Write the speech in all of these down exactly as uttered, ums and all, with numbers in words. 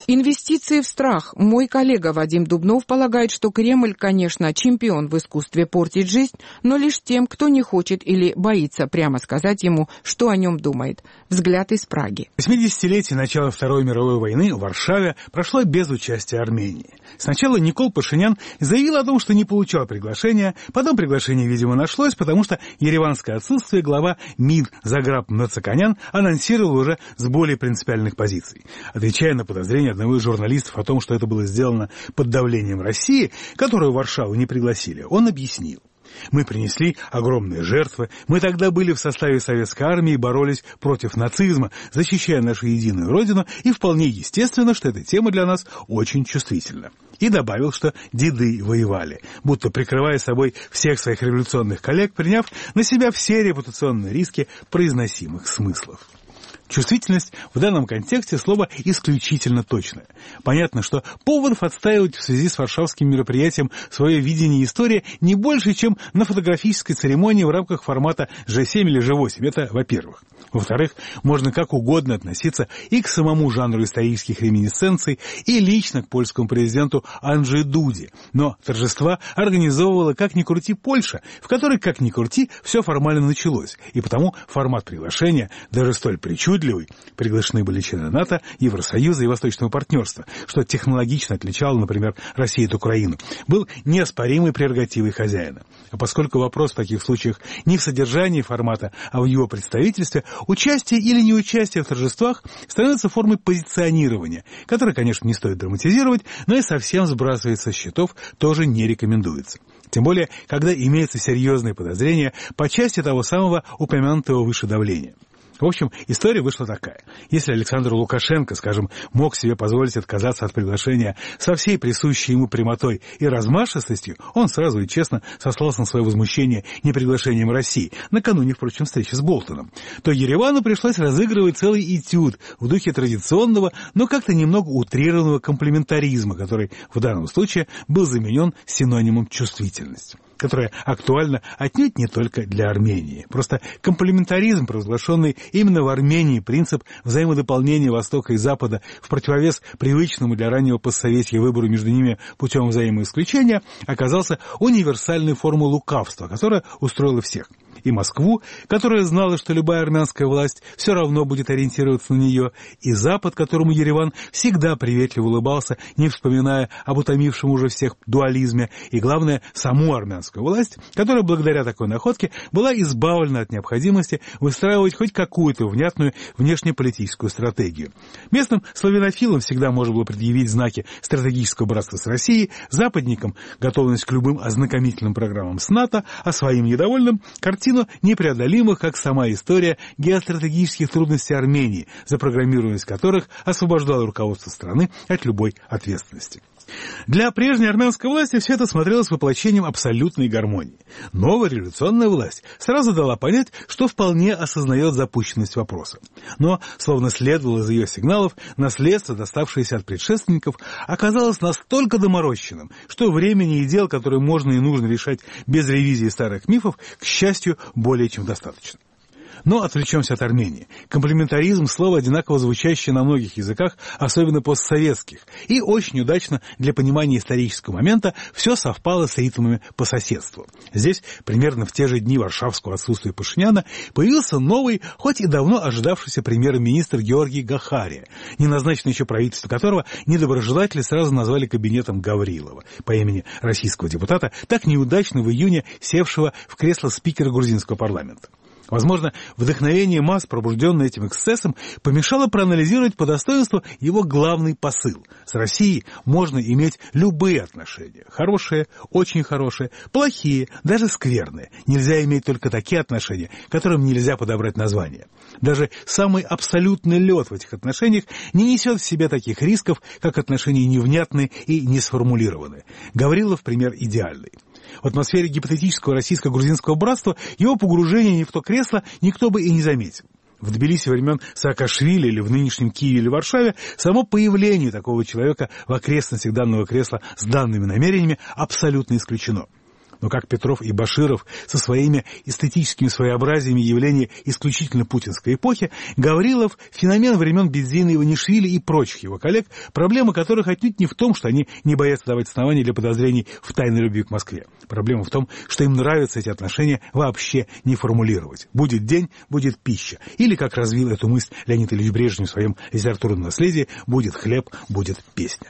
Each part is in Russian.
Инвестиции в страх. Мой коллега Вадим Дубнов полагает, что Кремль, конечно, чемпион в искусстве портить жизнь, но лишь тем, кто не хочет или боится прямо сказать ему, что о нем думает. Взгляд из Праги. восьмидесятилетие начала Второй мировой войны в Варшаве прошло без участия Армении. Сначала Никол Пашинян заявил о том, что не получал приглашения, потом приглашение, видимо, нашлось, потому что ереванское отсутствие глава МИД Заграб Нацаканян анонсировал уже с более принципиальных позиций. Отвечая на подозрения одного из журналистов о том, что это было сделано под давлением России, которую в Варшаву не пригласили, он объяснил: мы принесли огромные жертвы, мы тогда были в составе советской армии и боролись против нацизма, защищая нашу единую родину, и вполне естественно, что эта тема для нас очень чувствительна. И добавил, что деды воевали, будто прикрывая собой всех своих революционных коллег, приняв на себя все репутационные риски произносимых смыслов. Чувствительность в данном контексте слово исключительно точное. Понятно, что поводов отстаивать в связи с варшавским мероприятием свое видение истории не больше, чем на фотографической церемонии в рамках формата жэ семь или жэ восемь. Это во-первых. Во-вторых, можно как угодно относиться и к самому жанру исторических реминисценций, и лично к польскому президенту Анджею Дуде. Но торжества организовывала как ни крути Польша, в которой как ни крути все формально началось. И потому формат приглашения, даже столь причудливый, приглашены были члены НАТО, Евросоюза и Восточного партнерства, что технологично отличало, например, Россию от Украины, был неоспоримой прерогативой хозяина. А поскольку вопрос в таких случаях не в содержании формата, а в его представительстве, участие или неучастие в торжествах становится формой позиционирования, которое, конечно, не стоит драматизировать, но и совсем сбрасывать со счетов тоже не рекомендуется. Тем более, когда имеются серьезные подозрения по части того самого упомянутого выше давления. В общем, история вышла такая. Если Александр Лукашенко, скажем, мог себе позволить отказаться от приглашения со всей присущей ему прямотой и размашистостью, он сразу и честно сослался на свое возмущение неприглашением России, накануне, впрочем, встречи с Болтоном, то Еревану пришлось разыгрывать целый этюд в духе традиционного, но как-то немного утрированного комплементаризма, который в данном случае был заменен синонимом чувствительность, которая актуальна отнюдь не только для Армении. Просто комплементаризм, провозглашенный именно в Армении, принцип взаимодополнения Востока и Запада в противовес привычному для раннего постсоветия выбору между ними путем взаимоисключения, оказался универсальной формой лукавства, которая устроила всех. И Москву, которая знала, что любая армянская власть все равно будет ориентироваться на нее, и Запад, которому Ереван всегда приветливо улыбался, не вспоминая об утомившем уже всех дуализме, и, главное, саму армянскую власть, которая благодаря такой находке была избавлена от необходимости выстраивать хоть какую-то внятную внешнеполитическую стратегию. Местным славянофилам всегда можно было предъявить знаки стратегического братства с Россией, западникам готовность к любым ознакомительным программам с НАТО, а своим недовольным картину непреодолимых, как сама история геостратегических трудностей Армении, запрограммированность которых освобождала руководство страны от любой ответственности. Для прежней армянской власти все это смотрелось воплощением абсолютной гармонии. Новая революционная власть сразу дала понять, что вполне осознает запущенность вопроса. Но, словно следовало из ее сигналов, наследство, доставшееся от предшественников, оказалось настолько доморощенным, что времени и дел, которые можно и нужно решать без ревизии старых мифов, к счастью, более чем достаточно. Но отвлечемся от Армении. Комплементаризм – слово, одинаково звучащее на многих языках, особенно постсоветских. И очень удачно для понимания исторического момента все совпало с ритмами по соседству. Здесь, примерно в те же дни варшавского отсутствия Пашиняна, появился новый, хоть и давно ожидавшийся премьер-министр Георгий Гахария, не назначенное еще правительство которого недоброжелатели сразу назвали кабинетом Гаврилова, по имени российского депутата, так неудачно в июне севшего в кресло спикера грузинского парламента. Возможно, вдохновение масс, пробужденное этим эксцессом, помешало проанализировать по достоинству его главный посыл. С Россией можно иметь любые отношения. Хорошие, очень хорошие, плохие, даже скверные. Нельзя иметь только такие отношения, которым нельзя подобрать название. Даже самый абсолютный лед в этих отношениях не несет в себе таких рисков, как отношения невнятные и несформулированные. Гаврилов пример идеальный. В атмосфере гипотетического российско-грузинского братства его погружение не в то кресло никто бы и не заметил. В Тбилиси времен Саакашвили или в нынешнем Киеве или Варшаве само появление такого человека в окрестностях данного кресла с данными намерениями абсолютно исключено. Но как Петров и Баширов со своими эстетическими своеобразиями явления исключительно путинской эпохи, Гаврилов – феномен времен Бедзина, Иванишвили и прочих его коллег, проблема которых отнюдь не в том, что они не боятся давать основания для подозрений в тайной любви к Москве. Проблема в том, что им нравится эти отношения вообще не формулировать. Будет день – будет пища. Или, как развил эту мысль Леонид Ильич Брежнев в своем литературном наследии, будет хлеб, будет песня.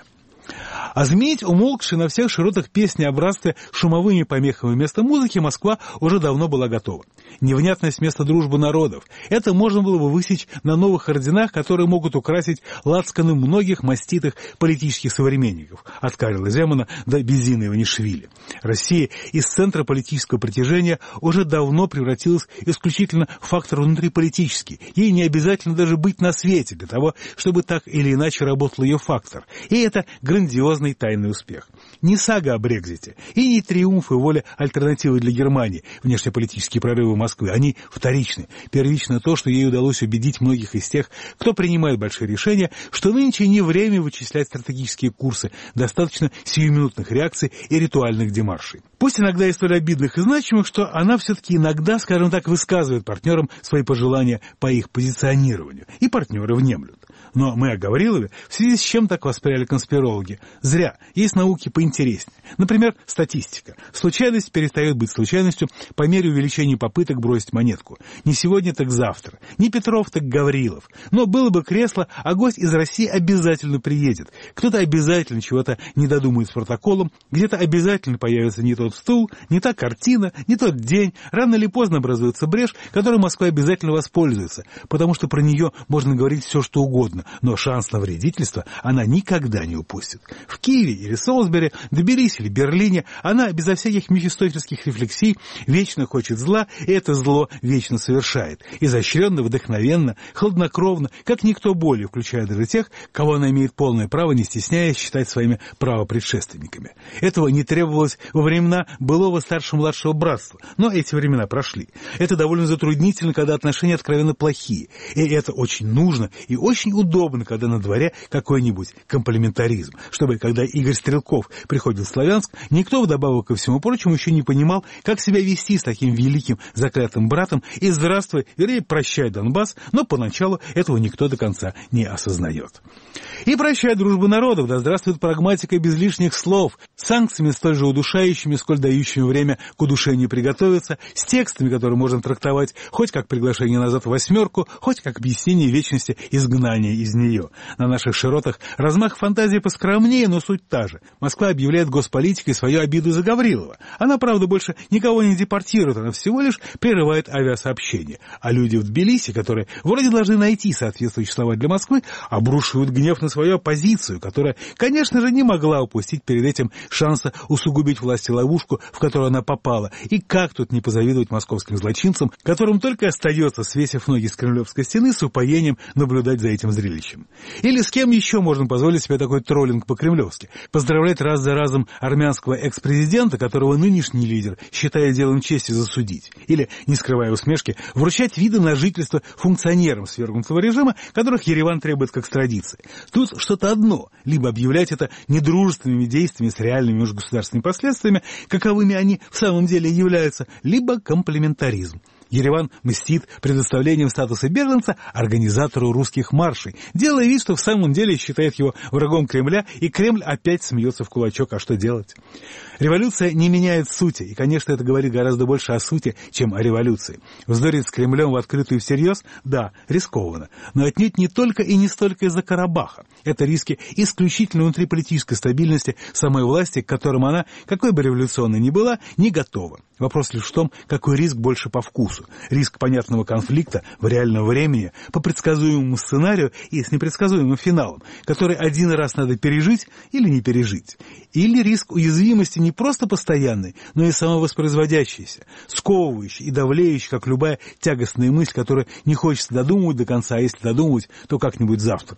А зметь, умолкший на всех широтах песни о братстве шумовыми помехами вместо музыки, Москва уже давно была готова. Невнятность вместо дружбы народов. Это можно было бы высечь на новых орденах, которые могут украсить лацканы многих маститых политических современников, от Карла Земана до Бедзина Иванишвили. Россия из центра политического притяжения уже давно превратилась исключительно в фактор внутриполитический. Ей не обязательно даже быть на свете для того, чтобы так или иначе работал ее фактор. И это грандиозный тайный успех. Не сага о Брекзите и не триумф и воля альтернативы для Германии, внешнеполитические прорывы Москвы. Они вторичны. Первично то, что ей удалось убедить многих из тех, кто принимает большие решения, что нынче не время вычислять стратегические курсы, достаточно сиюминутных реакций и ритуальных демаршей. Пусть иногда и столь обидных и значимых, что она все-таки иногда, скажем так, высказывает партнерам свои пожелания по их позиционированию, и партнеры внемлют. Но мы о Гаврилове в связи с чем так восприняли конспирологи? Зря. Есть науки поинтереснее. Например, статистика. Случайность перестает быть случайностью по мере увеличения попыток бросить монетку. Не сегодня, так завтра. Не Петров, так Гаврилов. Но было бы кресло, а гость из России обязательно приедет. Кто-то обязательно чего-то не додумает с протоколом, где-то обязательно появится не тот стул, не та картина, не тот день. Рано или поздно образуется брешь, которой Москва обязательно воспользуется, потому что про нее можно говорить все, что угодно, но шанс на вредительство она никогда не упустит. В Киеве или Солсбери, Тбилиси или Берлине она безо всяких мефистофельских рефлексий вечно хочет зла, и это зло вечно совершает. Изощренно, вдохновенно, хладнокровно, как никто более, включая даже тех, кого она имеет полное право, не стесняясь, считать своими правопредшественниками. Этого не требовалось во времена былого старшего-младшего братства, но эти времена прошли. Это довольно затруднительно, когда отношения откровенно плохие, и это очень нужно и очень удобно, когда на дворе какой-нибудь комплементаризм, чтобы, когда Игорь Стрелков приходит в Славянск, никто, вдобавок ко всему прочему, еще не понимал, как себя вести с таким великим заклятым братом, и здравствуй, вернее, прощай, Донбасс, но поначалу этого никто до конца не осознает. И прощай дружбу народов, да здравствует прагматика без лишних слов, с санкциями столь же удушающими, сколь дающими время к удушению приготовиться, с текстами, которые можно трактовать хоть как приглашение назад в восьмерку, хоть как объяснение вечности изгнания из нее. На наших широтах размах фантазии поскромнее, но суть та же. Москва объявляет госполитикой свою обиду за Гаврилова. Она, правда, больше никого не депортирует, она всего лишь прерывает авиасообщение. А люди в Тбилиси, которые вроде должны найти соответствующие слова для Москвы, обрушивают гнев на свою оппозицию, которая, конечно же, не могла упустить перед этим шанса усугубить власти ловушку, в которую она попала. И как тут не позавидовать московским злочинцам, которым только остается, свесив ноги с Кремлевской стены, с упоением наблюдать за этим зрелищем. Или с кем еще можно позволить себе такой троллинг по-кремлевски? Поздравлять раз за разом армянского экс-президента, которого нынешний лидер считает делом чести засудить. Или, не скрывая усмешки, вручать виды на жительство функционерам свергнутого режима, которых Ереван требует к экстрадиции. Тут что-то одно. Либо объявлять это недружественными действиями с реальными межгосударственными последствиями, каковыми они в самом деле являются, либо комплементаризм. Ереван мстит предоставлением статуса беженца организатору русских маршей, делая вид, что в самом деле считает его врагом Кремля, и Кремль опять смеется в кулачок. А что делать? Революция не меняет сути, и, конечно, это говорит гораздо больше о сути, чем о революции. Вздорить с Кремлем в открытую и всерьез, да, рискованно, но отнюдь не только и не столько из-за Карабаха. Это риски исключительно внутриполитической стабильности самой власти, к которым она, какой бы революционной ни была, не готова. Вопрос лишь в том, какой риск больше по вкусу. Риск понятного конфликта в реальном времени, по предсказуемому сценарию и с непредсказуемым финалом, который один раз надо пережить или не пережить. Или риск уязвимости не просто постоянной, но и самовоспроизводящейся, сковывающей и давлеющей, как любая тягостная мысль, которую не хочется додумывать до конца, а если додумывать, то как-нибудь завтра.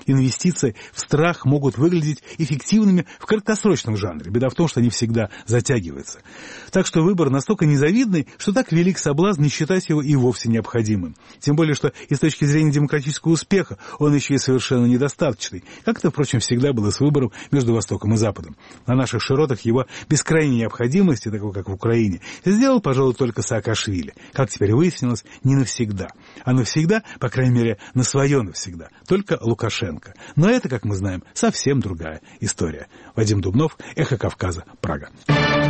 Инвестиции в страх могут выглядеть эффективными в краткосрочном жанре. Беда в том, что они всегда затягиваются. Так что выбор настолько незавидный, что так велик соблазн не считать его и вовсе необходимым. Тем более, что и с точки зрения демократического успеха он еще и совершенно недостаточный. Как это, впрочем, всегда было с выбором между Востоком и Западом. На наших широтах его без крайней необходимости, такого как в Украине, сделал, пожалуй, только Саакашвили. Как теперь выяснилось, не навсегда. А навсегда, по крайней мере, на свое навсегда. Только Лукашенко. Но это, как мы знаем, совсем другая история. Вадим Дубнов, Эхо Кавказа, Прага.